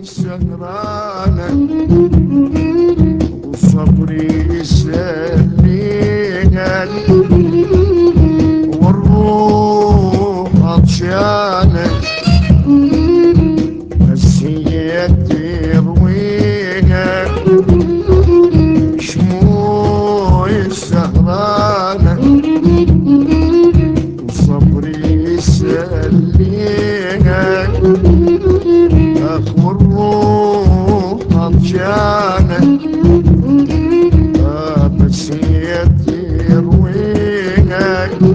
سهرانة وصبري سليان والروح عطشانة نسيت ترويها شموع السهرانة وصبري سليها والروح عطشانة نسيت ترويها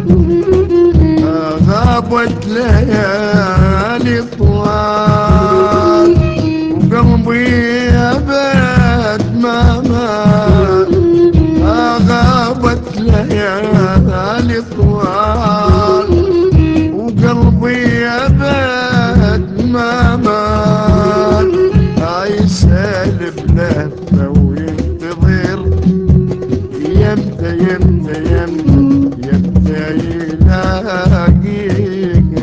غابت ليالي طوال وقلبي أبد ما مات غابت ليالي طوال وقلبي أبد ما مات يسالب لهفة وينتظر يمتى يمتى يمتى يمتى يلاقيك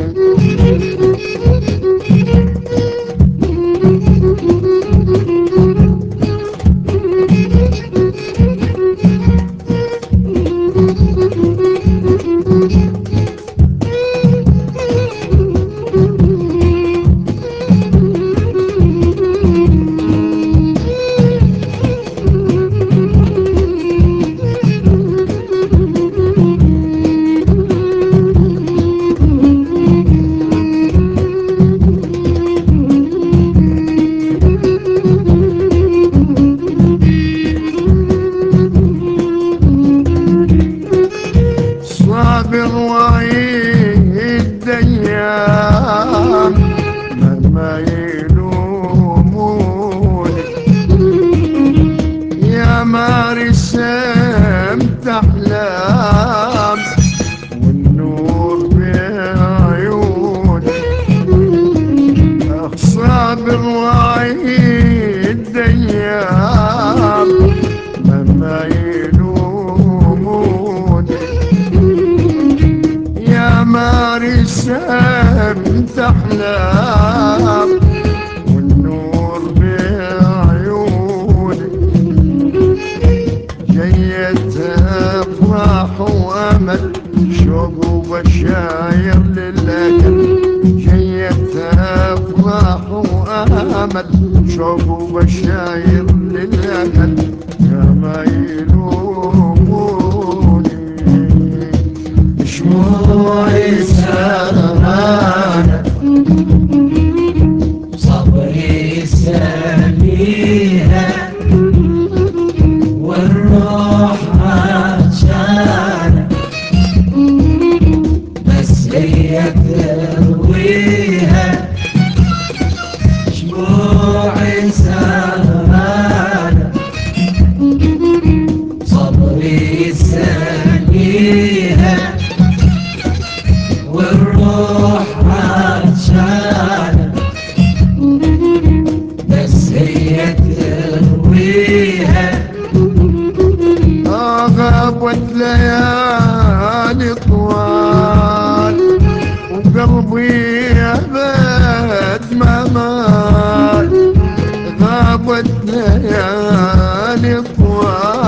صابر وعيد ايام مهما يلوموني يا ما رسمت احلام والنور بعيوني صابر وعيد ايام مهما ما رسمت احلام والنور بعيوني جيت افراح وامل شوق وبشاير للاجل جيت افراح وامل شوق وبشاير للاجل يا ما يلوموني شموع السهرانة صبري سميها والروح عطشانة بس هي ترويها شموع السهرانة صبري سميها والروح عطشانة بس هي ترويها غابت ليالي طوال وقلبي أبد ما مات غابت ليالي طوال